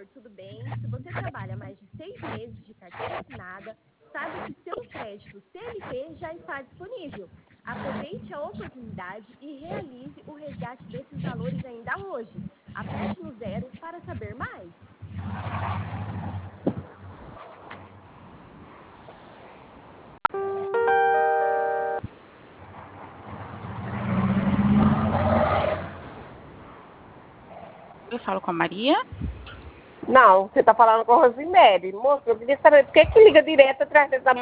amor, tudo bem? Se você trabalha mais de 6 meses de carteira assinada, saiba que seu crédito CLT já está disponível. Aproveite a oportunidade e realize o resgate desses valores ainda hoje. Aperte no 0 para saber mais. Eu falo com a Maria. Não, você tá falando com a Rosemary. Moço, eu queria saber por que liga direto atrás dessa